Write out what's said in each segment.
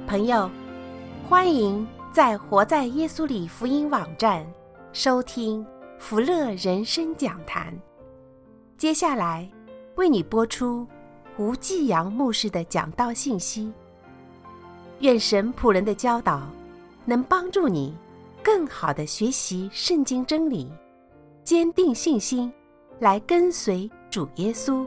朋友，欢迎在活在耶稣里福音网站收听福乐人生讲坛。接下来为你播出吴继阳牧师的讲道信息。愿神仆人的教导能帮助你更好地学习圣经真理，坚定信心，来跟随主耶稣。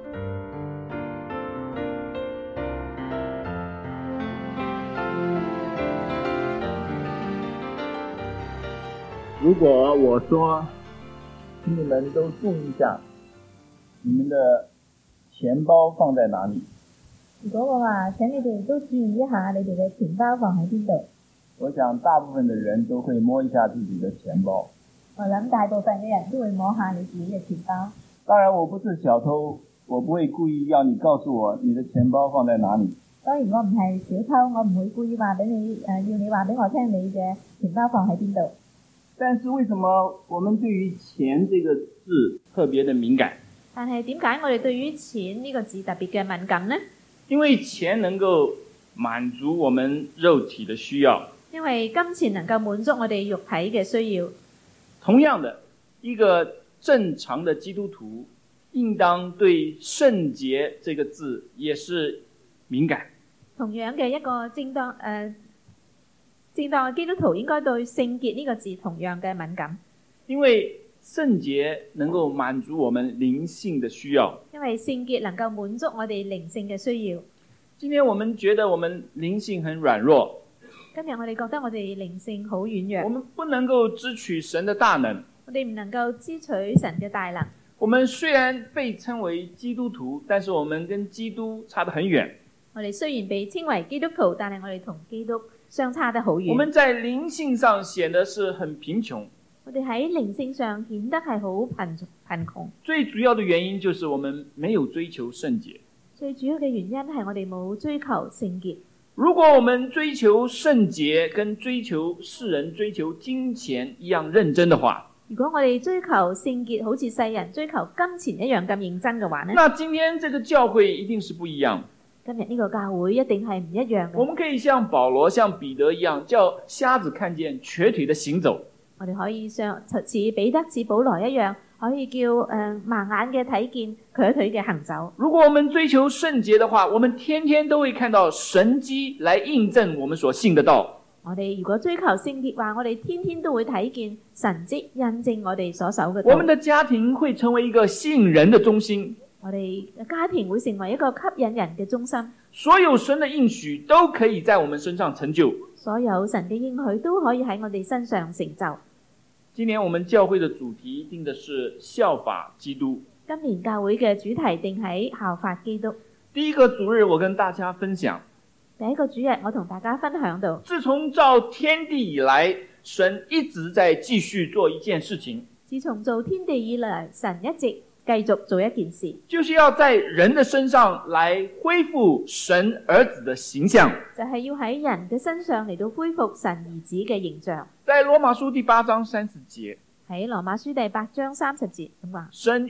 如果我说请你们都注意一下你们的錢包放在哪裡， 如果我話請你哋都注意一下你哋嘅錢包放喺邊度， 我想大部分的人都會摸一下自己的錢包。 我諗大部分嘅人都會摸下你自己嘅錢包。 當然我不是小偷，我不會故意要你告訴我你的錢包放在哪裡。 當然我唔係小偷，我唔會故意話俾你要你話俾我聽你嘅錢包放喺邊度。 但是為什麼我們對於錢這個字特別的敏感？ 但係點解我哋對於錢呢個字特別嘅敏感呢？ 因為錢能夠滿足我們肉體的需要。 因為金錢能夠滿足我哋肉體嘅需要。 同樣的，一個正常的基督徒應當對聖潔這個字也是敏感。 同樣嘅一個正當嘅基督徒應該對聖潔呢個字同樣嘅敏感。 因為聖潔能夠滿足我們靈性的需要。 因為聖潔能夠滿足我哋靈性嘅需要。 今天我們覺得我們靈性很軟弱。 今日我哋覺得我哋靈性好軟弱。 我們不能夠支取神的大能。 我哋唔能夠支取神嘅大能。 我們雖然被稱為基督徒，但是我們跟基督差得很遠。 我哋雖然被稱為基督徒，但係我哋同基督相差得好遠。 我們在靈性上顯得是很貧窮。 我哋喺靈性上顯得係好貧窮。 最主要的原因就是我們沒有追求聖潔。 最主要嘅原因係我哋冇追求聖潔。 如果我們追求聖潔跟追求世人追求金錢一樣認真的話， 如果我哋追求聖潔好似世人追求金錢一樣咁認真嘅話呢， 那今天這個教會一定是不一樣。 今日呢個教會一定係唔一樣嘅。 我們可以像保羅像彼得一樣，叫瞎子看見，瘸腿的行走。 我哋可以似彼得似保羅一樣，可以叫盲眼嘅睇見，瘸腿嘅行走。 如果我們追求聖潔的話，我們天天都會看到神蹟來印證我們所信的道。 我哋如果追求聖潔話，我哋天天都會睇見神蹟印證我哋所守嘅道。 我們的家庭會成為一個吸引人的中心。 我哋家庭會成為一個吸引人嘅中心。 所有神的應許都可以在我們身上成就。 所有神嘅應許都可以喺我哋身上成就。 今年我們教會的主題定的是效法基督。 今年教會嘅主題定喺效法基督。 第一個主日我跟大家分享。 第一個主日我同大家分享到， 自從造天地以來，神一直在繼續做一件事情。 自從造天地以來，神一直繼續做一件事， 就是要在人的身上來恢復神兒子的形象。 就係要喺人嘅身上嚟到恢復神兒子嘅形象。 在羅馬書第8章30節， 喺羅馬書第8章30節咁話， 神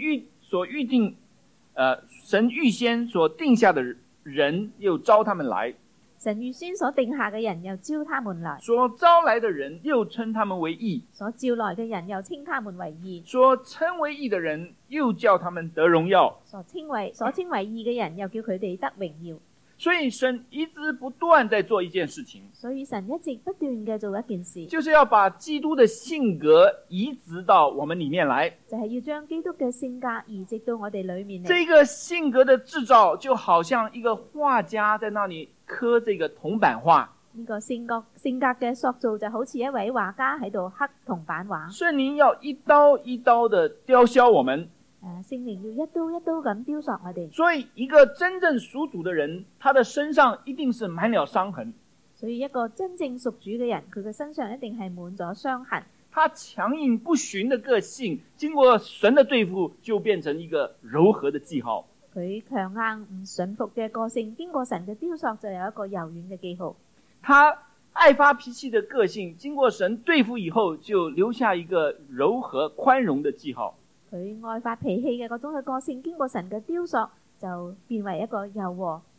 預先所定下的人又招他們來。 神預先所定下嘅人又招他們來， 所招來的人又稱他們為義， 所召來嘅人又稱他們為義， 所稱為義的人又叫他們得榮耀， 所稱為義嘅人又叫佢哋得榮耀。 所以神一直不斷在做一件事情， 所以神一直不斷嘅做一件事， 就是要把基督的性格移植到我們裡面來， 就係要將基督嘅性格移植到我哋裡面嚟。 這個性格的製造就好像一個畫家在那裡刻這個銅版畫。 呢個性格嘅塑造就好似一位畫家喺度刻銅版畫。 聖靈要一刀一刀的雕削我們。 聖靈要一刀一刀咁雕塑我哋。 所以一個真正屬主的人，他的身上一定是滿了傷痕。 所以一個真正屬主嘅人，佢嘅身上一定係滿咗傷痕。 他強硬不馴的個性，經過神的對付，就變成一個柔和的記號。 佢強硬唔順服嘅個性，經過神嘅雕塑，就有一個柔軟嘅記號。 他愛發脾氣的個性，經過神對付以後，就留下一個柔和寬容的記號。 佢愛發脾氣嘅嗰種嘅個性，經過神嘅雕塑，就變為一個柔和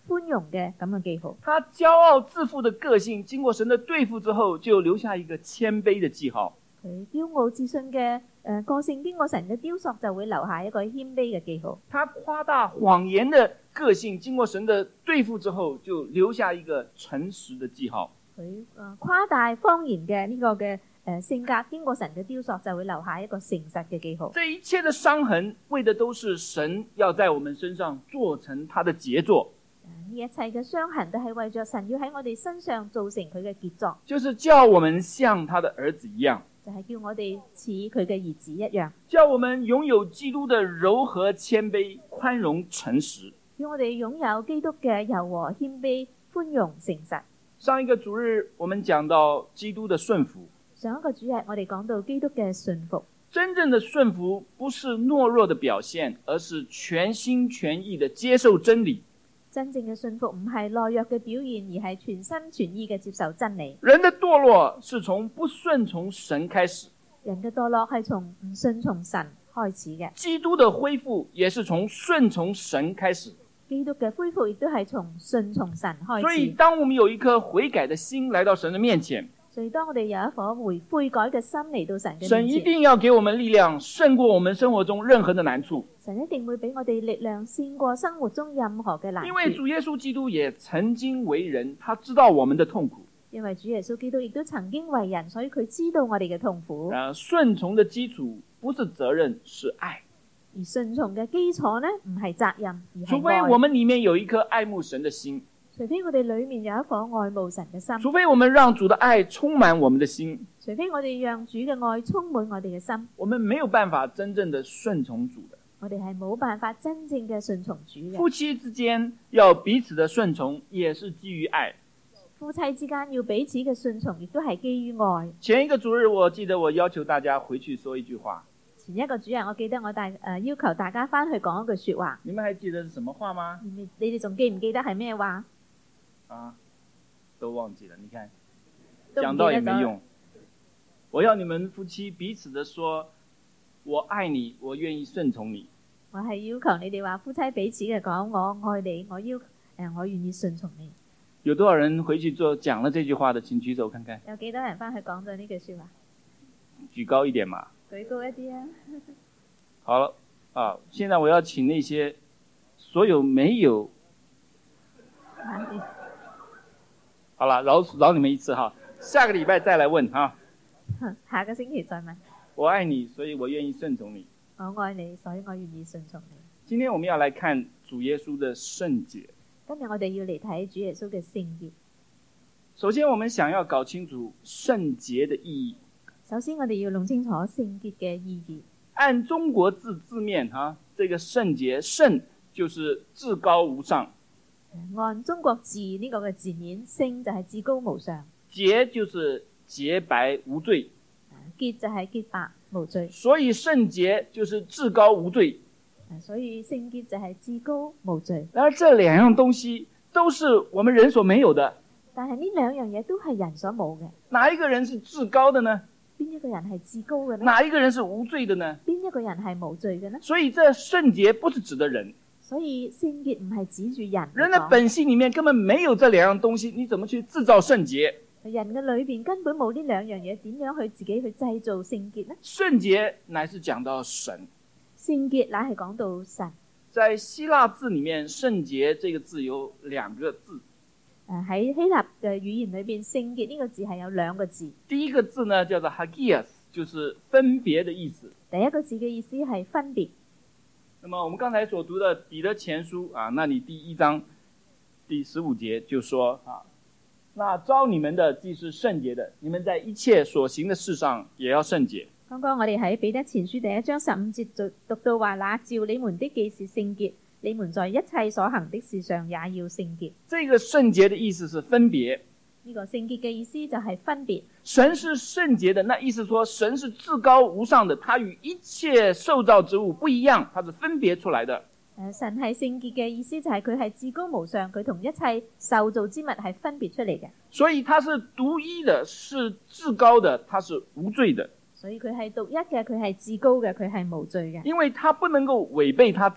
寬容嘅咁嘅記號。 他驕傲自負的個性，經過神的對付之後，就留下一個謙卑的記號。 佢驕傲自信嘅個性，經過神嘅雕塑，就會留下一個謙卑嘅記號。 他誇大謊言的個性，經過神的對付之後，就留下一個誠實的記號。 佢誇大謊言嘅呢個嘅性格，經過神嘅雕塑，就會留下一個誠實嘅記號。 這一切的傷痕，為的都是神要在我們身上做成他的傑作。 呢一切嘅傷痕都係為咗神要喺我哋身上造成佢嘅傑作， 就是叫我們像他的兒子一樣， 就係叫我哋似佢嘅兒子一樣， 叫我們擁有基督的柔和、謙卑、寬容、誠實。 叫我哋擁有基督嘅柔和、謙卑、寬容、誠實。 上一個主日我們講到基督的順服， 上一個主日我哋講到基督嘅順服。 真正的順服不是懦弱的表現，而是全心全意的接受真理。 真正嘅順服唔係懦弱嘅表現，而係全心全意嘅接受真理。 人的墮落是從不順從神開始， 人嘅墮落係從唔順從神開始嘅。 基督的恢復也是從順從神開始。 基督嘅恢復亦都係從順從神開始。 所以當我們有一顆悔改的心來到神的面前， 所以當我哋有一顆悔改嘅心嚟到神嘅面前， 神一定要給我們力量，勝過我們生活中任何的難處。 神一定會俾我哋力量，勝過生活中任何嘅難處。 因為主耶穌基督也曾經為人，他知道我們的痛苦。 因為主耶穌基督亦都曾經為人，所以佢知道我哋嘅痛苦。 順從的基礎不是責任，是愛。 而順從嘅基礎呢，唔係責任，而係愛。 除非我們裡面有一顆愛慕神的心， 除非我哋裡面有一顆愛慕神嘅心， 除非我們讓主的愛充滿我們的心， 除非我哋讓主嘅愛充滿我哋嘅心， 我們沒有辦法真正的順從主的。 我哋係冇辦法真正嘅順從主嘅。 夫妻之間要彼此的順從，也是基於愛。 夫妻之間要彼此嘅順從，亦都係基於愛。 前一個主日，我記得我要求大家回去說一句話。 前一個主日，我記得我要求大家翻去講一句說話。 你們還記得是什麼話嗎？ 你哋仲記唔記得係咩話？ 都忘記了。你看，講到也沒用。我要你們夫妻彼此的說，我愛你，我願意順從你。 我係要求你哋話夫妻彼此嘅講，我愛你，我願意順從你。 有多少人回去講了這句話的？請舉手看看。 有幾多人翻去講咗呢句說話？ 舉高一點嘛。 舉高一啲啊！ 好了現在我要請那些所有沒有，好了，饒你們一次哈，下個禮拜再來問哈。 下個星期再問。 我愛你，所以我願意順從你。 我愛你，所以我願意順從你。 今天我們要來看主耶穌的聖潔。 今日我哋要嚟睇主耶穌嘅聖潔。 首先，我們想要搞清楚聖潔的意義。 首先，我哋要弄清楚聖潔嘅意義。 按中國字面這個聖潔，聖就是至高無上。 按中國字呢個嘅字面，聖就係至高無上， 潔就是潔白無罪， 潔就係潔白無罪。 所以聖潔就是至高無罪。 所以聖潔就係至高無罪。 然而這兩樣東西都是我們人所沒有的。 但係呢兩樣嘢都係人所冇嘅。 哪一個人是至高的呢？ 邊一個人係至高嘅呢？ 哪一個人是無罪的呢？ 邊一個人係無罪嘅呢？ 所以這聖潔不是指的人。 所以聖潔唔係指住人。 人的本性裡面根本沒有這兩樣東西，你怎麼去製造聖潔？ 人嘅裏邊根本冇呢兩樣嘢，點樣去自己去製造聖潔呢？ 聖潔乃是講到神。 聖潔乃係講到神。 在希臘字裡面，聖潔這個字有兩個字。 喺希臘嘅語言裏邊，聖潔呢個字係有兩個字。 第一個字呢叫做 hagios， 就是分別的意思。 第一個字嘅意思係分別。 那麼我們剛才所讀的彼得前書那裡第1章第15節就說那召你們的既是聖潔的，你們在一切所行的事上也要聖潔。 剛剛我哋喺彼得前書第1章15節就讀到話，那召你們的既是聖潔，你們在一切所行的事上也要聖潔。 這個聖潔的意思是分別。 呢個聖潔嘅意思就係分別。 神是聖潔的，那意思說神是至高無上的，他與一切受造之物不一樣，他是分別出來的。 神係聖潔嘅意思就係佢係至高無上，佢同一切受造之物係分別出嚟嘅。 所以他是獨一的，是至高的，他是無罪的。 所以佢係獨一嘅，佢係至高嘅，佢係無罪嘅。 因為他不能夠違背他自己。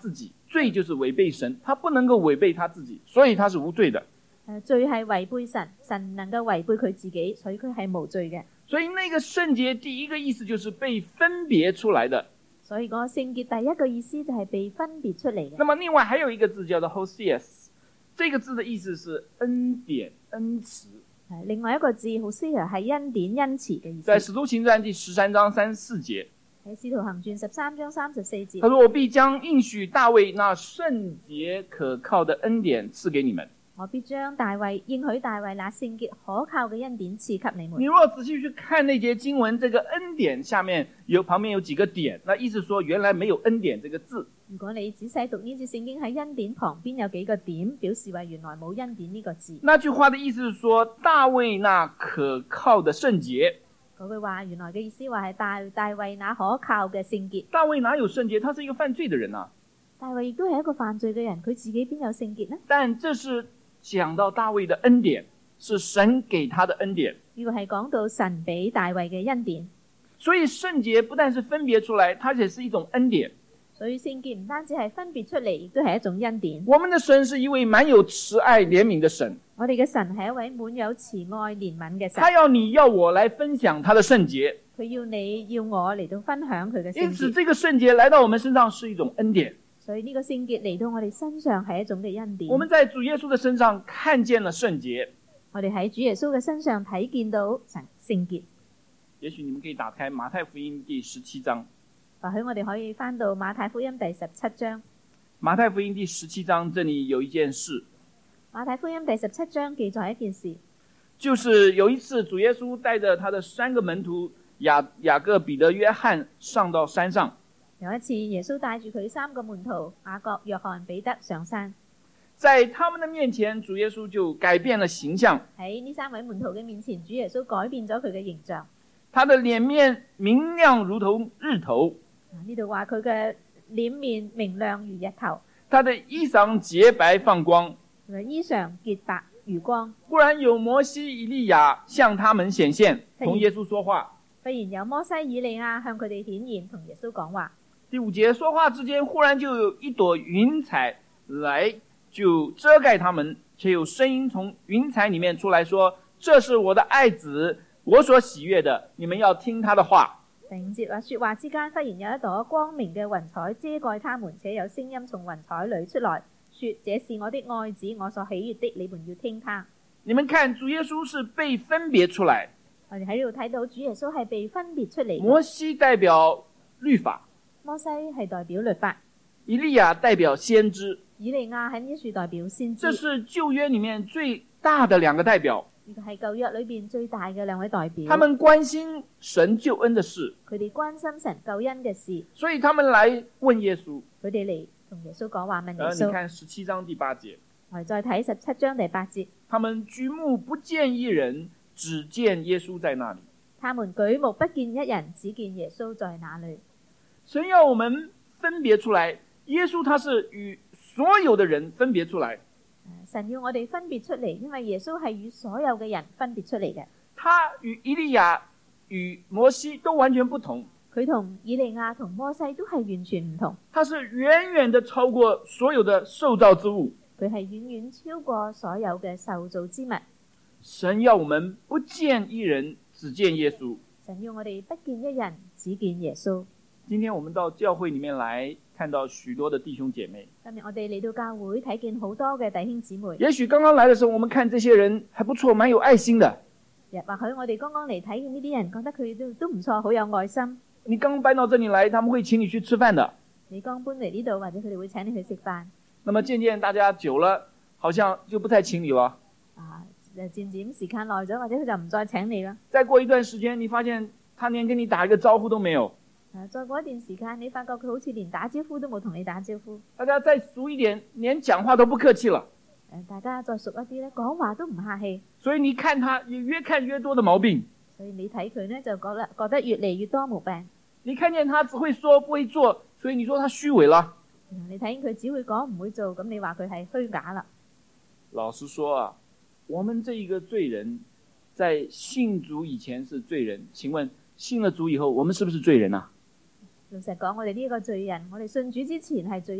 罪就是违背神，他不能够违背他自己，所以他是無罪的。 罪係違背神，神唔能夠違背佢自己，所以佢係無罪嘅。 所以那個聖潔第一個意思就是被分別出來的。 所以個聖潔第一個意思就係被分別出嚟嘅。 那麼另外還有一個字叫做 Hosias， 這個字的意思是恩典、恩慈。 另外一個字 Hosea 係恩典、恩慈嘅意思。 在使徒行傳第13章34節， 喺使徒行傳13章34節， 他說：我必將應許大衛那聖潔可靠的恩典賜給你們。 我必將應許大衛那聖潔可靠嘅恩典賜給你們。 你如果仔細去看那節經文，這個恩典下面旁邊有幾個點，那意思說原來沒有恩典這個字。 如果你仔細讀呢節聖經，喺恩典旁邊有幾個點，表示話原來冇恩典呢個字。 那句話的意思是說大衛那可靠的聖潔。 嗰句話原來嘅意思話係大衛那可靠嘅聖潔。 大衛哪有聖潔？他是一個犯罪的人啊。 大衛亦都係一個犯罪嘅人，佢自己邊有聖潔呢？ 但這是講到大衛的恩典，是神給他的恩典。 呢個係講到神俾大衛嘅恩典。 所以聖潔不但是分別出來，它也是一種恩典。 所以聖潔唔單止係分別出嚟，亦都係一種恩典。 我們的神是一位滿有慈愛憐憫的神。 我哋嘅神係一位滿有慈愛憐憫嘅神。 他要你要我來分享他的聖潔。 佢要你要我嚟到分享佢嘅聖潔。 因此這個聖潔來到我們身上是一種恩典。 所以呢個聖潔嚟到我哋身上係一種嘅恩典。 我們在主耶穌的身上看見了聖潔。 我哋喺主耶穌嘅身上睇見到聖潔。 也許你們可以打開馬太福音第17章。 或許我哋可以翻到馬太福音第17章。 馬太福音第17章這裡有一件事。 馬太福音第17章記載一件事， 就是有一次主耶穌帶着他的3個門徒雅各、彼得、約翰上到山上。 有一次耶穌帶住佢3個門徒雅各、約翰、彼得上山， 在他們的面前，主耶穌就改變了形象。 喺呢3位門徒嘅面前，主耶穌改變咗佢嘅形象。 他的臉面明亮如同日頭。 呢度話佢嘅臉面明亮如日頭。 他的衣裳潔白放光。 衣裳潔白如光。 忽然有摩西、以利亞向他們顯現，同耶穌說話。 忽然有摩西、以利亞向佢哋顯現，同耶穌講話。 第5節，說話之間，忽然就有一朵雲彩來，就遮蓋他們，且有聲音從雲彩裡面出來說：這是我的愛子，我所喜悅的，你們要聽他的話。 第5節話，說話之間，忽然有一朵光明嘅雲彩遮蓋他們，且有聲音從雲彩裏出來說：這是我的愛子，我所喜悅的，你們要聽他。 你們看，主耶穌是被分別出來。 我哋喺度睇到主耶穌係被分別出嚟。 摩西代表律法， 摩西係代表律法， 以利亞代表先知， 以利亞喺呢處代表先知。 這是舊約裡面最大的2個代表。 呢個係舊約裏邊最大嘅2位代表。 他們關心神救恩的事， 佢哋關心神救恩嘅事， 所以他們來問耶穌。 佢哋嚟同耶穌講話，問耶你穌。 看17章第8節， 我哋再睇17章第8節。 他們舉目不見一人，只見耶穌在那裡。 他們舉目不見一人，只見耶穌在那裡。 神要我們分別出來，耶穌他是與所有的人分別出來。 神要我哋分別出嚟，因為耶穌係與所有嘅人分別出嚟嘅。 他與以利亞、與摩西都完全不同。 佢同以利亞同摩西都係完全唔同。 他是遠遠的超過所有的受造之物。 佢係遠遠超過所有嘅受造之物。 神要我們不見一人，只見耶穌。 神要我哋不見一人，只見耶穌。 今天我們到教會裡面來，看到許多的弟兄姐妹。 今日我哋嚟到教會睇見好多嘅弟兄姊妹。 也許剛剛來的時候，我們看這些人還不錯，蠻有愛心的。 或許我哋剛剛嚟睇見呢啲人，覺得佢都唔錯，好有愛心。 你剛搬到這裡來，他們會請你去吃飯的。 你剛搬嚟呢度，或者佢哋會請你去食飯。 那麼漸漸大家久了，好像就不再請你了。 漸漸時間耐咗，或者佢就唔再請你啦。 再過一段時間，你發現他連跟你打一個招呼都沒有。 再過一段時間，你發覺佢好似連打招呼都冇同你打招呼。 大家再熟一點，連講話都不客氣了。 大家再熟一啲咧，講話都唔客氣。 所以你看他，也越看越多的毛病。 所以你睇佢咧，就覺得越嚟越多毛病。 你看見他只會說不會做，所以你說他虛偽了。 你睇見佢只會講唔會做，咁你話佢係虛假啦。 老實說啊，我們這一個罪人，在信主以前是罪人，請問信了主以後，我們是不是罪人啊？ 老實講，我哋呢個罪人，我哋信主之前係罪人，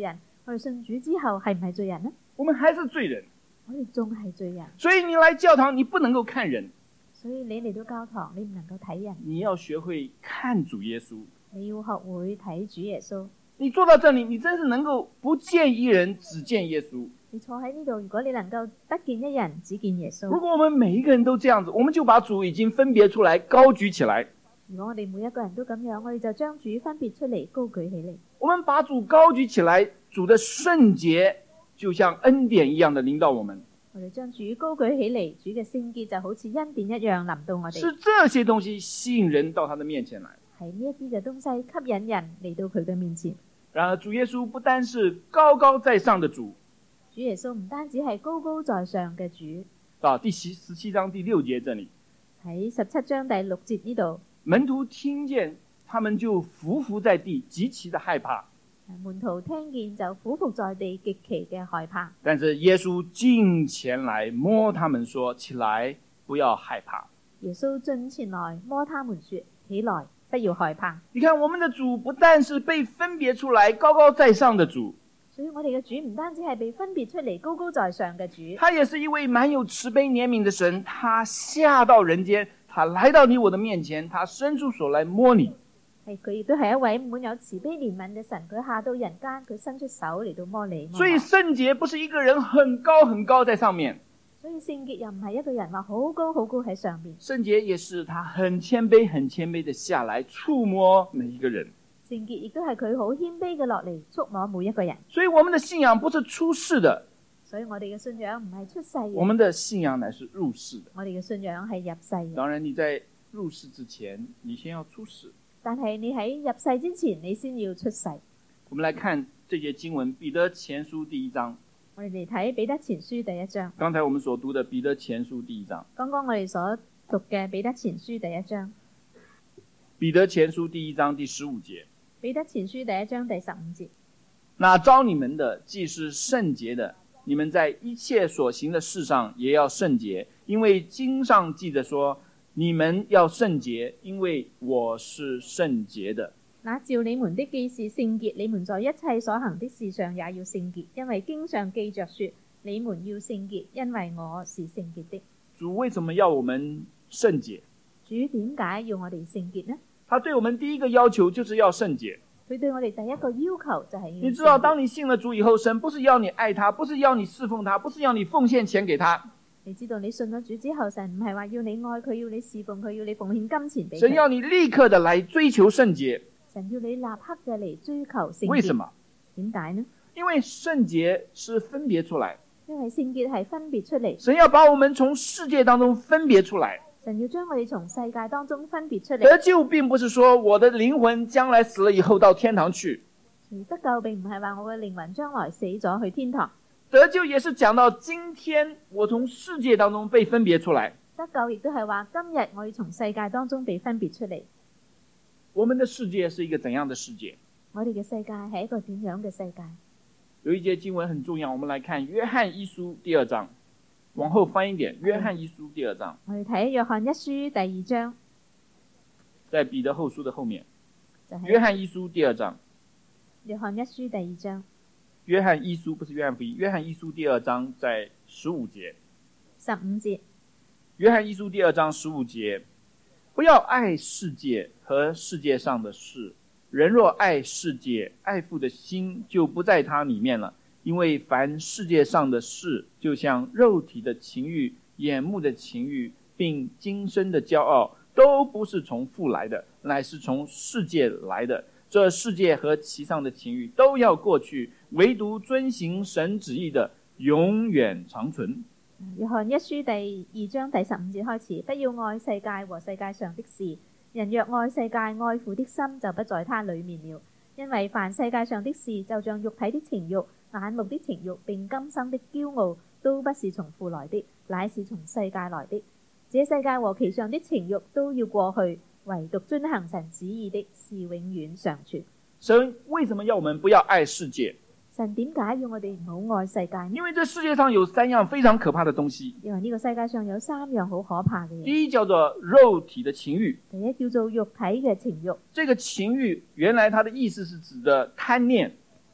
我哋信主之後係唔係罪人呢？ 我們還是罪人。 我哋仲係罪人。 所以你來教堂，你不能夠看人， 所以你嚟到教堂，你唔能夠睇人， 你要學會看主耶穌。 你要學會睇主耶穌。 你坐到這裡，你真是能夠不見一人，只見耶穌。 你坐喺呢度，如果你能夠不見一人，只見耶穌。 如果我們每一個人都這樣子，我們就把主已經分別出來，高舉起來。 如果我哋每一個人都咁樣，我哋就將主分別出嚟，高舉起嚟。 我們把主高舉起來，主的聖潔就像恩典一樣的臨到我們。 我哋將主高舉起嚟，主嘅聖潔就好似恩典一樣臨到我哋。 是這些東西吸引人到他的面前來。 係呢一啲嘅東西吸引人嚟到佢嘅面前。 然而主耶穌不單是高高在上的主， 主耶穌唔單止係高高在上嘅主。 到第17章第6節這裡， 喺17章第6節呢度， 門徒聽見，他們就伏伏在地，極其的害怕。 門徒聽見就俯伏在地，極其嘅害怕。 但是耶穌近前來摸他們說：起來，不要害怕。 耶穌進前來摸他們說：起來，不要害怕。 你看，我們的主不但是被分別出來高高在上的主， 所以我哋嘅主唔單止係被分別出嚟高高在上嘅主， 他也是一位滿有慈悲憐憫的神。他下到人間，他來到你我的面前，他伸出手來摸你。 佢亦都係一位滿有慈悲憐憫嘅神。佢下到人間，佢伸出手嚟到摸你。 所以聖潔不是一個人很高很高在上面， 所以聖潔又唔係一個人話好高好高喺上面。 聖潔也是他很謙卑很謙卑的下來觸摸每一個人。 聖潔亦都係佢好謙卑嘅落嚟觸摸每一個人。 所以我們的信仰不是出世的， 所以我哋嘅信仰唔係出世嘅， 我們的信仰乃是入世的。 我哋嘅信仰係入世嘅。 當然你在入世之前，你先要出世。 但係你喺入世之前，你先要出世。 我們來看這節經文，彼得前書第1章。 我哋嚟睇彼得前書第1章。 剛才我們所讀的彼得前書第1章。 剛剛我哋所讀嘅彼得前書第1章。 彼得前書第1章第15節。 彼得前書第1章第15節。 那召你們的既是聖潔的，你們在一切所行的事上也要聖潔，因為經上記着說，你們要聖潔，因為我是聖潔的。 那召你們的既是聖潔，你們在一切所行的事上也要聖潔，因為經上記着說，你們要聖潔，因為我是聖潔的。 主為什麼要我們聖潔？ 主點解要我哋聖潔呢？ 他對我們第一個要求就是要聖潔。 佢對我哋第一個要求就係要聖潔。 你知道，當你信了主以後，神不是要你愛他，不是要你侍奉他，不是要你奉獻錢給他。 你知道你信咗主之後，神唔係話要你愛佢，要你侍奉佢，要你奉獻金錢俾佢。 神要你立刻的來追求聖潔。 神要你立刻嘅嚟追求聖潔。 為什麼？ 點解呢？ 因為聖潔是分別出來。 因為聖潔係分別出嚟。 神要把我們從世界當中分別出來。 神要將我哋從世界當中分別出嚟。 得救並不是說我的靈魂將來死了以後到天堂去。 得救並唔係話我嘅靈魂將來死咗去天堂。 得救也是講到今天我從世界當中被分別出來。 得救亦都係話今日我要從世界當中被分別出嚟。 我們的世界是一個怎樣的世界？ 我哋嘅世界係一個點樣嘅世界？ 有一節經文很重要，我們來看約翰一書第2章，往後翻一點，約翰一書第2章。 我哋睇約翰一書第2章， 在彼得後書的後面。 就是約翰一書第2章。 約翰一書第2章。 約翰一書不是約翰福音，約翰一書第2章在15節。 15節。 約翰一書第2章15節，不要愛世界和世界上的事，人若愛世界，愛父的心就不在他裡面了。因為凡世界上的事，就像肉體的情慾、眼目的情慾，並今生的驕傲，都不是從父來的，乃是從世界來的。這世界和其上的情慾都要過去，唯獨遵行神旨意的永遠長存。 約翰一書第2章第15節開始，不要愛世界和世界上的事，人若愛世界，愛父的心就不在他裡面了。因為凡世界上的事，就像肉體的情慾、眼目的情慾，並今生的驕傲，都不是從父來的，乃是從世界來的。這世界和其上的情慾都要過去，唯獨遵行神旨意的是永遠常存。 神為什麼要我們不要愛世界？ 神點解要我哋唔好愛世界呢？ 因為這世界上有3樣非常可怕的東西。 因為呢個世界上有3樣好可怕嘅嘢。 第一叫做肉體的情慾。 第一叫做肉體嘅情慾。 這個情慾原來它的意思是指的貪念。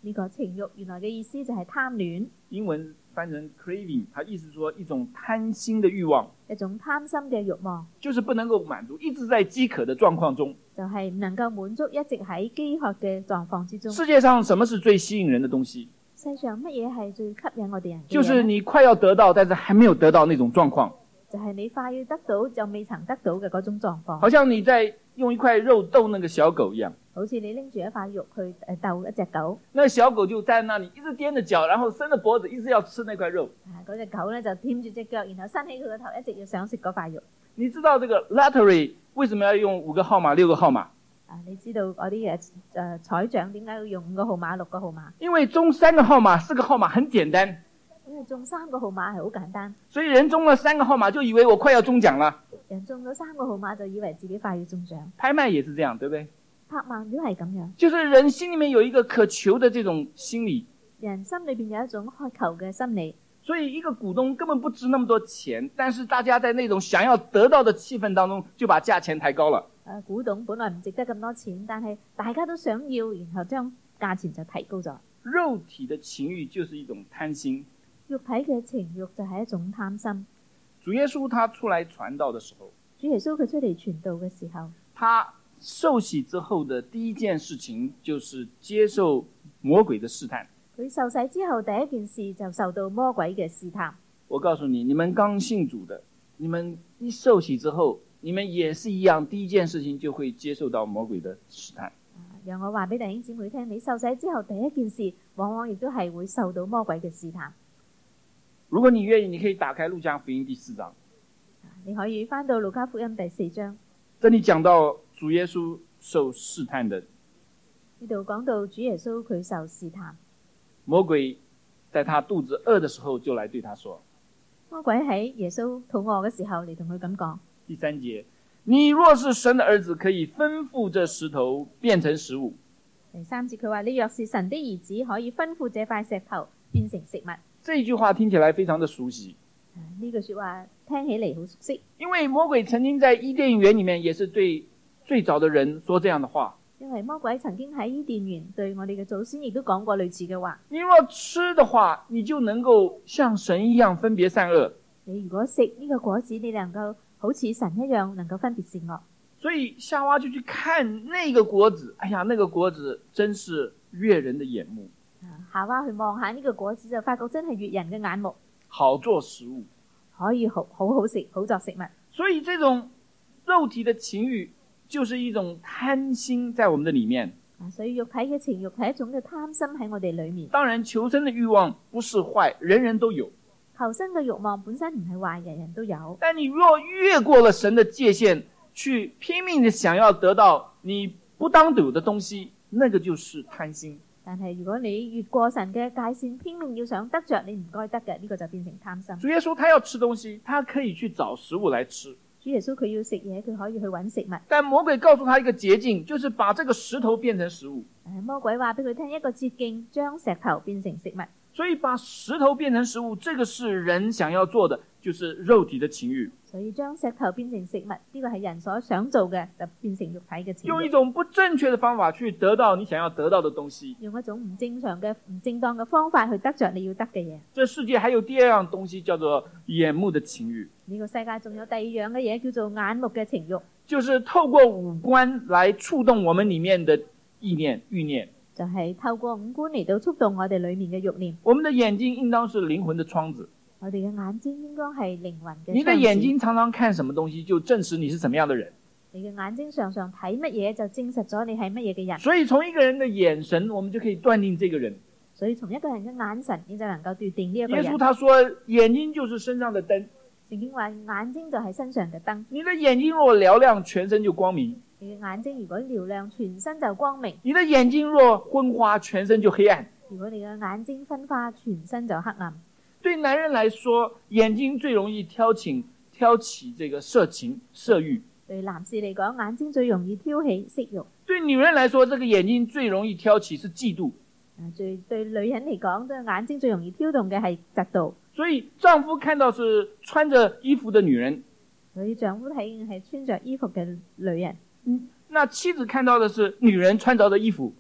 呢個情慾原來嘅意思就係貪戀， 英文翻成 craving， 它意思說一種貪心的慾望， 一種貪心嘅慾望， 就是不能夠滿足，一直在飢渴的狀況中。 就係唔能夠滿足，一直喺飢渴嘅狀況之中。 世界上什麼是最吸引人的東西？ 世上乜嘢係最吸引我哋人嘅嘢呢？ 就是你快要得到，但是還沒有得到那種狀況。 就係你快要得到就未曾得到嘅嗰種狀況。 好像你在用一塊肉逗那個小狗一樣， 好似你拎住一塊肉去逗一隻狗， 那個小狗就在那裡一直踮着腳，然後伸着脖子，一直要吃那塊肉。 嗰隻狗咧就踮住隻腳，然後伸起佢個頭，一直要想食嗰塊肉。 你知道這個 lottery 為什麼要用5個號碼6個號碼？ 你知道嗰啲彩獎點解要用5個號碼6個號碼？ 因為中3個號碼4個號碼很簡單， 因為中3個號碼係好簡單， 所以人中了3個號碼就以為我快要中獎了。 人中咗3個號碼就以為自己快要中獎。 拍賣也是這樣，對不對？ 拍賣都係咁樣， 就是人心裡面有一個渴求的這種心理， 人心裏邊有一種渴求嘅心理。 所以一個股東根本不值那麼多錢，但是大家在那種想要得到的氣氛當中，就把價錢抬高了。 古董本來唔值得咁多錢，但係大家都想要，然後將價錢就提高咗。 肉體的情慾就是一種貪心， 肉體嘅情慾就係一種貪心。 主耶穌他出來傳道的時候， 主耶穌佢出嚟傳道嘅時候， 他受洗之後的第一件事情就是接受魔鬼的試探。 佢受洗之後第一件事就受到魔鬼嘅試探。 我告訴你，你們剛信主的，你們一受洗之後，你們也是一樣，第一件事情就會接受到魔鬼的試探。 讓我話俾弟兄姊妹聽，你受洗之後第一件事，往往亦都係會受到魔鬼嘅試探。 如果你願意，你可以打開路加福音第4章。 你可以翻到路加福音第4章， 這裡講到主耶穌受試探的。 呢度講到主耶穌佢受試探。 魔鬼在他肚子餓的時候就來對他說， 魔鬼喺耶穌肚餓嘅時候嚟同佢咁講。 第3節，你若是神的兒子，可以吩咐這石頭變成食物。 第3節佢話，你若是神的兒子，可以吩咐這塊石頭變成食物。 這句話聽起來非常的熟悉。 呢句說話聽起嚟好熟悉， 因為魔鬼曾經在伊甸園裡面也是對最早的人說這樣的話。 因為魔鬼曾經喺伊甸園對我哋嘅祖先亦都講過類似嘅話。 你若吃的話，你就能夠像神一樣分別善惡。 你如果食呢個果子，你能夠好似神一樣能夠分別善惡。 所以夏娃就去看那個果子，哎呀，那個果子真是悅人的眼目。 夏娃去望下呢個果子，就發覺真係悅人嘅眼目， 好做食物， 可以好食，好作食物。 所以這種肉體的情慾就是一種貪心在我們的裡面。 所以肉體嘅情慾係一種嘅貪心喺我哋裡面。 當然求生的慾望不是壞，人人都有。 求生嘅慾望本身唔係壞，人人都有。 但你若越過了神的界限，去拼命的想要得到你不當有的東西，那個就是貪心。 但係如果你越過神嘅界線，拼命要想得着你唔該得嘅，呢個就變成貪心。 主耶穌他要吃東西，他可以去找食物來吃。 主耶穌佢要食嘢，佢可以去揾食物。 但魔鬼告訴他一個捷徑，就是把這個石頭變成食物。 魔鬼話俾佢聽一個捷徑，將石頭變成食物。 所以把石頭變成食物，這個是人想要做的，就是肉體的情慾。 所以將石頭變成食物，呢個係人所想做嘅，就變成肉體嘅情慾。 用一種不正確的方法去得到你想要得到的東西， 用一種唔正常嘅、唔正當嘅方法去得着你要得嘅嘢。 這世界還有第二樣東西叫做眼目的情慾。 呢個世界仲有第二樣嘅嘢叫做眼目嘅情慾， 就是透過五官來觸動我們裡面的意念、慾念。 就係透過五官嚟到觸動我哋裡面嘅慾念。 我們的眼睛應當是靈魂的窗子。 我哋嘅眼睛應該係靈魂嘅窗子。 你的眼睛常常看什麼東西，就證實你是什麼樣的人。 你嘅眼睛常常睇乜嘢，就證實咗你係乜嘢嘅人。 所以從一個人的眼神，我們就可以斷定這個人。 所以從一個人嘅眼神，你就能夠斷定呢一個人。 耶穌他說，眼睛就是身上的燈。 聖經話眼睛就係身上嘅燈。 你的眼睛若嘹亮，全身就光明。 你嘅眼睛如果嘹亮，全身就光明。 你的眼睛若昏花，全身就黑暗。 如果你嘅眼睛昏花，全身就黑暗。 對男人來說，眼睛最容易挑起這個色情、色欲。 對男士嚟講，眼睛最容易挑起色欲。 對女人來說，這個眼睛最容易挑起是嫉妒。 對女人嚟講，對眼睛最容易挑動嘅係嫉妒。 所以丈夫看到是穿着衣服的女人， 所以丈夫睇見係穿着衣服嘅女人。 那妻子看到的是女人穿着的衣服。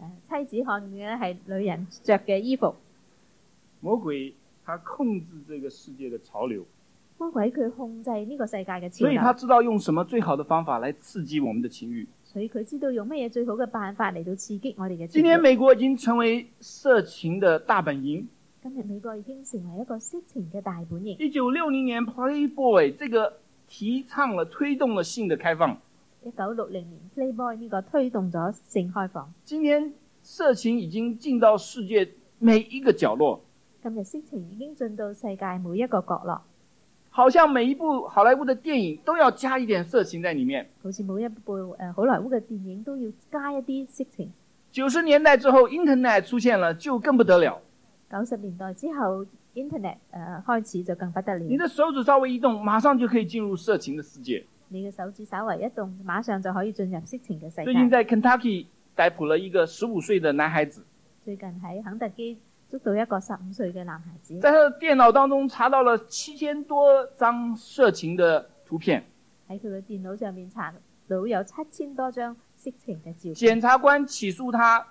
妻子看嘅係女人着嘅衣服， 魔鬼他控制這個世界的潮流， 魔鬼佢控制呢個世界嘅潮所以他流， 知道用什麼最好的方法來刺激我們的情慾。 所以佢知道用乜嘢最好嘅辦法嚟到刺激我哋嘅今天情慾。 美國已經成為色情的大本營。 今日美國已經成為一個色情嘅大本營。 1960年 Playboy 這個提倡了推動了性的開放。 1960年 Playboy 呢個推動咗性開放。 今天色情已經進到世界每一個角落， 今日色情已經進到世界每一個角落， 好像每一部好萊塢的電影都要加一點色情在裡面。 好似每一部好萊塢嘅電影都要加一啲色情。 90年代之後 Internet 出現了就更不得了。 90年代之後 Internet 開始就更不得了。 你的手指稍微一動，馬上就可以進入色情的世界。 你嘅手指稍為一動，馬上就可以進入色情嘅世界。 最近在 Kentucky 逮捕了一個15歲的男孩子， 最近喺肯特基捉到一個15歲嘅男孩子， 在他的電腦當中查到了7000多張色情的圖片。 喺佢嘅電腦上面查到有7000多張色情嘅照片。 檢察官起訴他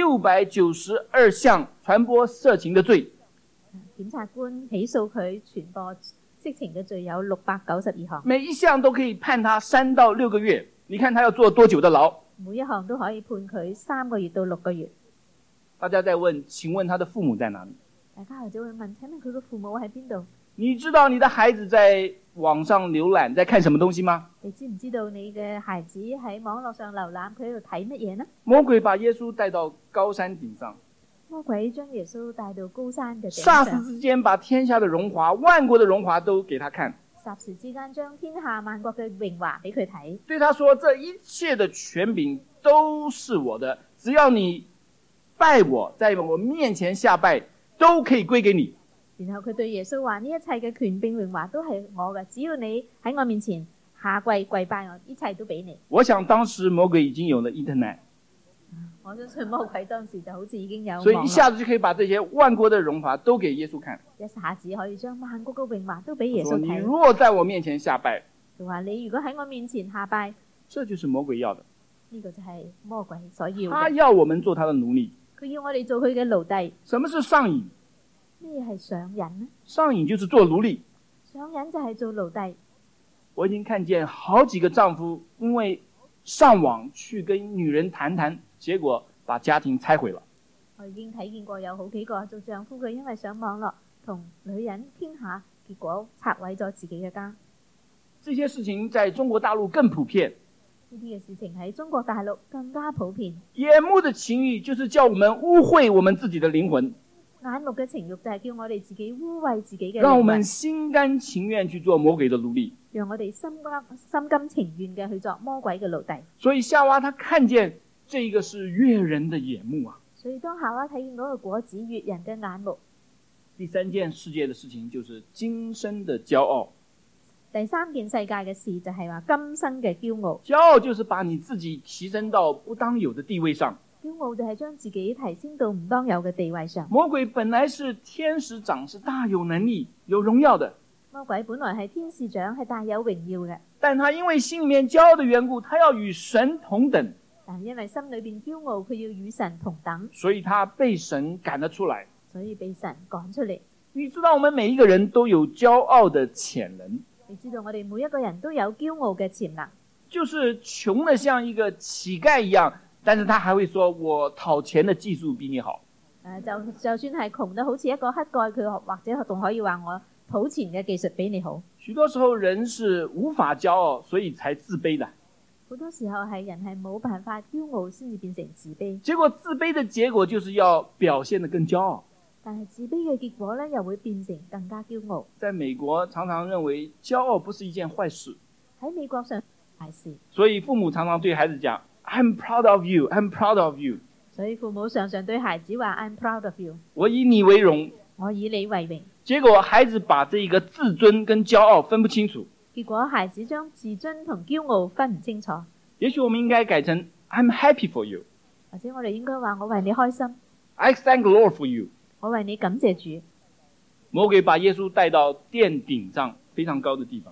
692項傳播色情的罪。 檢察官起訴佢傳播色情嘅罪有692項， 每一項都可以判他3到6個月。你看他要坐多久的牢？ 每一項都可以判佢3個月到6個月。 大家在問，請問他的父母在哪裡？ 大家或者會問，請問佢嘅父母喺邊度？ 你知道你的孩子在網上瀏覽在看什麼東西嗎？ 你知唔知道你嘅孩子喺網絡上瀏覽，佢喺度睇乜嘢呢？ 魔鬼把耶穌帶到高山頂上， 魔鬼將耶穌帶到高山嘅頂霎上， 時之間把天下的榮華、萬國的榮華都給他看， 霎時之間將天下萬國嘅榮華俾佢睇， 對他說：這一切的權柄都是我的，只要你拜我，在我面前下拜，都可以歸給你。 然後佢對耶穌話：呢一切嘅權柄榮華都係我嘅，只要你喺我面前下跪拜我，一切都俾你。 我想當時魔鬼已經有了 Internet， 我相信魔鬼當時就好似已經有網絡， 所以一下子就可以把這些萬國的榮華都給耶穌看。 一下子可以將萬國嘅榮華都俾耶說你穌睇。 若在我面前下拜， 佢話：你如果喺我面前下拜， 這就是魔鬼要的。 呢個就係魔鬼所要他嘅。 要我們做他的奴隸。 佢要我哋做佢嘅奴隸。 什麼是上癮？ 咩係上癮呢？ 上癮就是做奴隸。 上癮就係做奴隸。 我已經看見好幾個丈夫因為上網去跟女人談談，結果把家庭拆毀了。 我已經睇見過有好幾個做丈夫嘅，因為上網絡同女人傾下，結果拆毀咗自己嘅家。 這些事情在中國大陸更普遍。 呢啲嘅事情喺中國大陸更加普遍。 眼目的情慾就是叫我們污穢我們自己的靈魂， 眼目嘅情慾就係叫我哋自己污穢自己嘅靈魂， 讓我們心甘情願去做魔鬼的奴隸。 讓我哋心甘情願嘅去做魔鬼嘅奴隸。 所以夏娃她看見這個是悅人的眼目啊。 所以當夏娃睇見嗰個果子悅人嘅眼目。 第三件世界的事情就是今生的驕傲。 第三件世界嘅事就係話今生嘅驕傲。 驕傲就是把你自己提升到不當有的地位上。 驕傲就係將自己提升到唔當有嘅地位上。 魔鬼本來是天使長，是大有能力、有榮耀的。 魔鬼本來係天使長，係大有榮耀嘅。 但他因為心裡面驕傲的緣故，他要與神同等。 但因為心裏邊驕傲，佢要與神同等， 所以他被神趕了出來。 所以被神趕出嚟。 你知道我們每一個人都有驕傲的潛能。 你知道我哋每一個人都有驕傲嘅潛能， 就是窮得像一個乞丐一樣，但是他還會說我討錢的技術比你好。 就算係窮得好似一個乞丐，佢或者仲可以話我討錢嘅技術比你好。 許多時候人是無法驕傲，所以才自卑的。 好多時候係人係冇辦法驕傲，先至變成自卑。 結果自卑的結果就是要表現得更驕傲。 但係自卑嘅結果呢，又會變成更加驕傲。 在美國常常認為驕傲不是一件壞事。 喺美國上壞事。 所以父母常常對孩子講 I'm proud of you, I'm proud of you。 所以父母常常對孩子話 I'm proud of you。 我以你為榮。 我以你為榮。 結果孩子把這個自尊跟驕傲分不清楚。 結果孩子將自尊同驕傲分唔清楚。 也許我們應該改成 I'm happy for you。 或者我哋應該話我為你開心。 I thank the Lord for you。 我為你感謝主。 魔鬼把耶穌帶到殿頂上非常高的地方。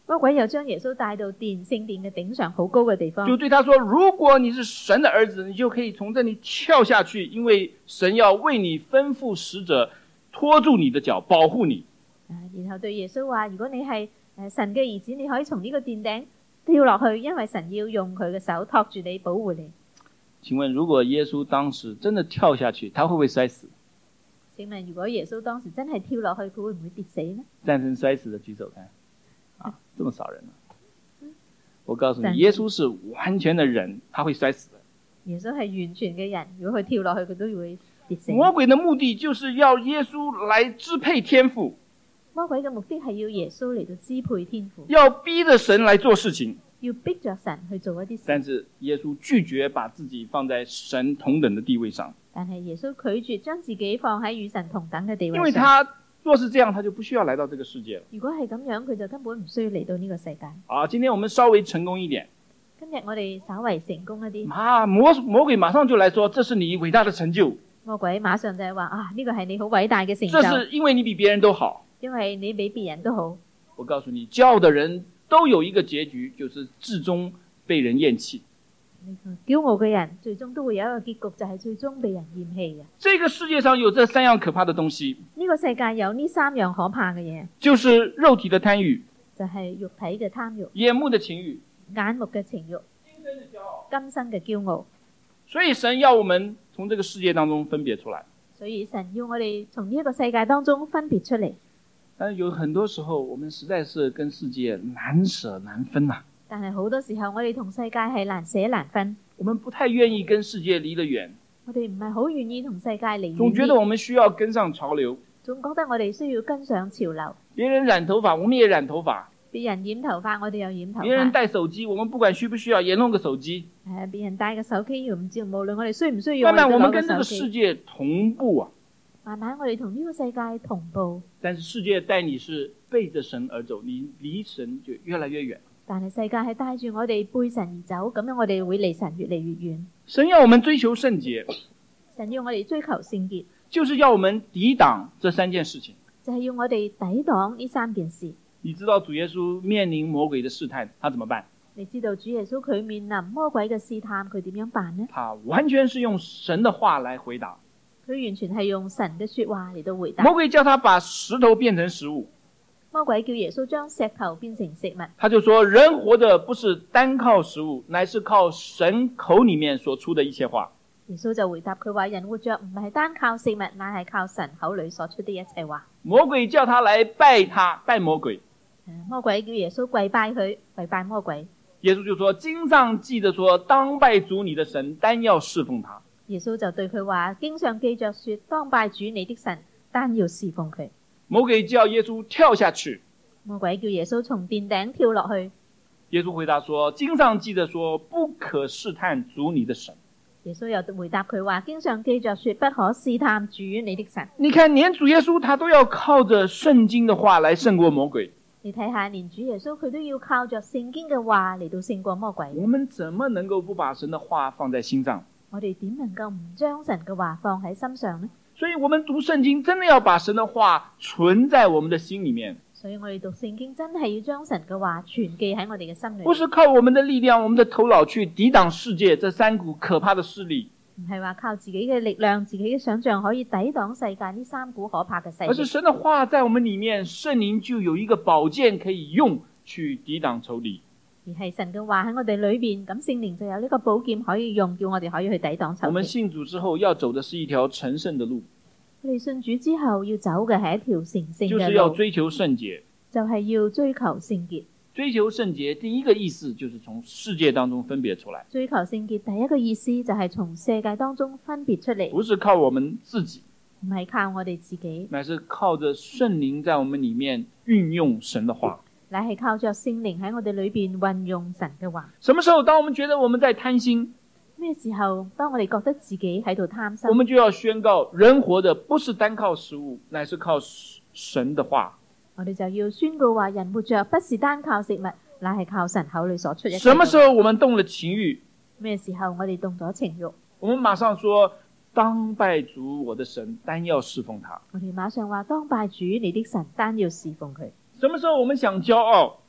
魔鬼又將耶穌帶到聖殿嘅頂上好高嘅地方， 就對他說，如果你是神的兒子，你就可以從這裡跳下去，因為神要為你吩咐使者拖住你的腳，保護你。 然後對耶穌話，如果你係神嘅兒子，你可以從呢個殿頂跳落去，因為神要用佢嘅手托住你，保護你。 請問如果耶穌當時真的跳下去，他會不會摔死？ 請問如果耶穌當時真係跳落去，佢會唔會跌死呢？ 贊成摔死的舉手看。這麼少人啊！我告訴你，耶穌是完全的人，他會摔死的。 耶穌係完全嘅人，如果佢跳落去，佢都會跌死。 魔鬼的目的就是要耶穌來支配天父。 魔鬼嘅目的係要耶穌嚟到支配天父， 要逼着神來做事情， 要逼着神去做一啲事。 但是耶穌拒絕把自己放在神同等的地位上。 但係耶穌拒絕將自己放喺與神同等嘅地位上， 因為他若是這樣，他就不需要來到這個世界了。 如果係咁樣，佢就根本唔需要嚟到呢個世界。 好，今天我們稍微成功一點。 今日我哋稍微成功一啲。 魔鬼馬上就來說，這是你偉大的成就。 魔鬼馬上就係話呢個係你好偉大嘅成就。 這是因為你比別人都好。 因為你比別人都好。 我告訴你，驕傲的人都有一個結局，就是至終被人厭棄。 驕傲嘅人最終都會有一個結局，就係最終被人厭棄嘅。 這個世界上有這三樣可怕的東西。 呢個世界有呢三樣可怕嘅嘢， 就是肉體的貪慾， 就係肉體嘅貪慾； 眼目的情慾， 眼目嘅情慾； 今生的驕傲， 今生嘅驕傲。 所以神要我們從這個世界當中分別出來。 所以神要我哋從呢一個世界當中分別出嚟。 但有很多時候，我們實在是跟世界難捨難分啊。 但係好多時候，我哋同世界係難捨難分。 我們不太願意跟世界離得遠。 我哋唔係好願意同世界離遠。 總覺得我們需要跟上潮流。 總覺得我哋需要跟上潮流。 別人染頭髮，我們也染頭髮。 別人染頭髮，我哋又染頭髮。 別人帶手機，我們不管需不需要，也弄個手機。 別人帶個手機，唔知無論我哋需唔需要， 慢慢我們跟這個世界同步啊。 慢慢我哋同呢個世界同步。 但是世界帶你是背着神而走，你離神就越來越遠。 但係世界係帶住我哋背神而走，咁樣我哋會離神越嚟越遠。 神要我們追求聖潔， 神要我哋追求聖潔， 就是要我們抵擋這三件事情， 就係要我哋抵擋呢三件事。 你知道主耶穌面臨魔鬼的試探，他怎麼辦？ 你知道主耶穌佢面臨魔鬼嘅試探，佢點樣辦呢？ 他完全是用神的話來回答。 佢完全係用神嘅說話嚟到回答。 魔鬼叫他把石頭變成食物。 魔鬼叫耶穌將石頭變成食物。 他就說，人活的不是單靠食物，乃是靠神口裡面所出的一切話。 耶穌就回答佢話，人活着唔係單靠食物，乃係靠神口裡所出的一切話。 魔鬼叫他來拜他，拜魔鬼。 魔鬼叫耶穌跪拜佢，跪拜魔鬼。 耶穌就說，經上記着說，當拜主你的神，單要侍奉他。 耶穌就對佢話，經上記着說，當拜主你的神，單要侍奉佢。 魔鬼叫耶穌跳下去。 魔鬼叫耶穌從殿頂跳落去。 耶穌回答說，經上記着說，不可試探主你的神。 耶穌又回答佢話，經上記着說，不可試探主你的神。 你看連主耶穌他都要靠着聖經的話來勝過魔鬼。 你睇下，連主耶穌佢都要靠着聖經嘅話嚟到勝過魔鬼。 我們怎麼能夠不把神的話放在心上？ 我哋點能夠唔將神嘅話放喺心上呢？ 所以我們讀聖經真的要把神的話存在我們的心裡面。 所以我哋讀聖經真係要將神嘅話存記喺我哋嘅心裏。 不是靠我們的力量、我們的頭腦去抵擋世界這三股可怕的勢力。 唔係話靠自己嘅力量、自己嘅想象可以抵擋世界呢三股可怕嘅勢力。 而是神的話在我們裡面，聖靈就有一個寶劍可以用去抵擋仇敵。 而係神嘅話喺我哋裏邊，咁聖靈就有呢個寶劍可以用，叫我哋可以去抵擋仇敵。 我們信主之後要走的是一條成聖的路。 我哋信主之後要走嘅係一條成聖嘅路， 就是要追求聖潔。 就係要追求聖潔。 追求聖潔第一個意思就是從世界當中分別出來。 追求聖潔第一個意思就係從世界當中分別出嚟， 不是靠我們自己， 唔係靠我哋自己， 乃是靠着聖靈在我們裡面運用神的話。 乃係靠着聖靈喺我哋裏邊運用神嘅話。 什麼時候當我們覺得我們在貪心， 咩時候當我哋覺得自己喺度貪心， 我們就要宣告，人活的不是單靠食物，乃是靠神的話。 我哋就要宣告話，人活着不是單靠食物，乃係靠神口裏所出一切。 什麼時候我們動了情慾？ 咩時候我哋動咗情慾？ 我們馬上說，當拜主我的神，單要侍奉他。 我哋馬上話，當拜主你的神，單要侍奉佢。 什麼時候我們想驕傲？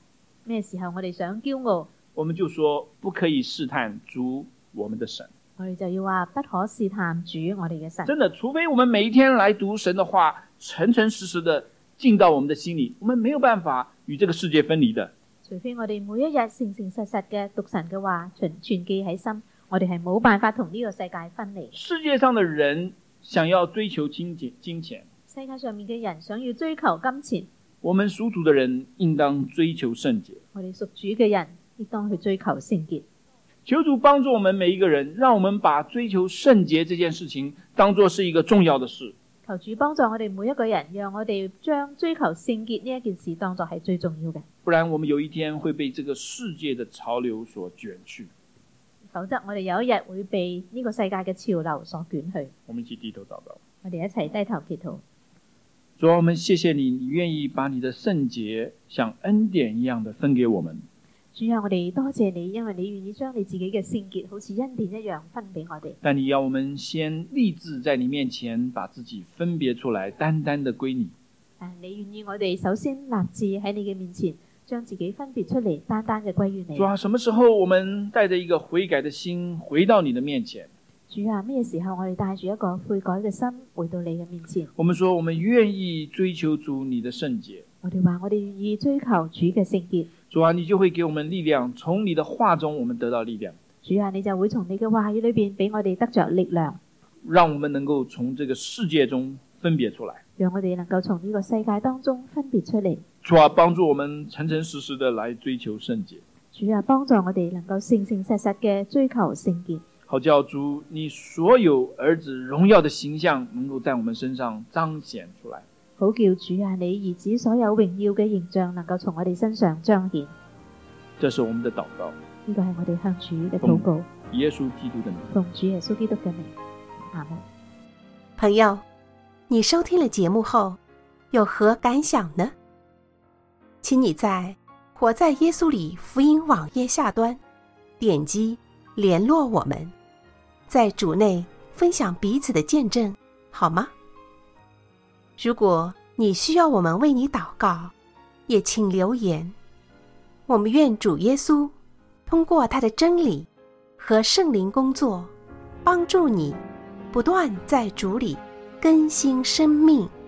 咩時候我哋想驕傲， 我們就說不可以試探主我們的神。 我哋就要話不可試探主我哋嘅神。 真的，除非我們每一天來讀神的話，誠誠實實的進到我們的心裡，我們沒有辦法與這個世界分離的。 除非我哋每一日誠誠實實嘅讀神嘅話，存記喺心，我哋係冇辦法同呢個世界分離。 世界上的人想要追求金錢， 世界上面嘅人想要追求金錢， 我們屬主的人應當追求聖潔。 我哋屬主嘅人應當去追求聖潔。 求主幫助我們每一個人，讓我們把追求聖潔這件事情當作是一個重要的事。 求主幫助我哋每一個人，讓我哋將追求聖潔呢一件事當作係最重要嘅。 不然我們有一天會被這個世界的潮流所捲去。 否則我哋有一日會被呢個世界嘅潮流所捲去。 我們一起低頭禱告。 我哋一齊低頭祈禱。 主啊，我們謝謝你，你願意把你的聖潔像恩典一樣的分給我們。 主啊，我哋多謝你，因為你願意將你自己嘅聖潔好似恩典一樣分俾我哋。 但你要我們先立志在你面前把自己分別出來，單單的歸你。 你願意我哋首先立志喺你嘅面前將自己分別出嚟，單單嘅歸於你。 主啊，什麼時候我們帶着一個悔改的心回到你的面前？ 主啊，咩時候我哋帶住一個悔改嘅心回到你嘅面前？ 我們說我們願意追求主你的聖潔。 我哋話我哋願意追求主嘅聖潔。 主啊，你就會給我們力量，從你的話中我們得到力量。 主啊，你就會從你嘅話語裏邊俾我哋得着力量， 讓我們能夠從這個世界中分別出來， 讓我哋能夠從呢個世界當中分別出嚟。 主啊，幫助我們誠誠實實的來追求聖潔。 主啊，幫助我哋能夠誠誠實實嘅追求聖潔， 好叫主你所有兒子榮耀的形象能夠在我們身上彰顯出來。 好叫主啊，你兒子所有榮耀嘅形象能夠從我哋身上彰顯。 這是我們的禱告， 呢個係我哋向主嘅禱告， 耶穌基督的名， 奉主耶穌基督嘅名，阿們。 朋友，你收聽了節目後有何感想呢？請你在活在耶穌裡福音網頁下端點擊聯絡我們，在主內分享彼此的見證，好嗎？如果你需要我們為你禱告，也請留言。我們願主耶穌通過他的真理和聖靈工作，幫助你不斷在主裡更新生命。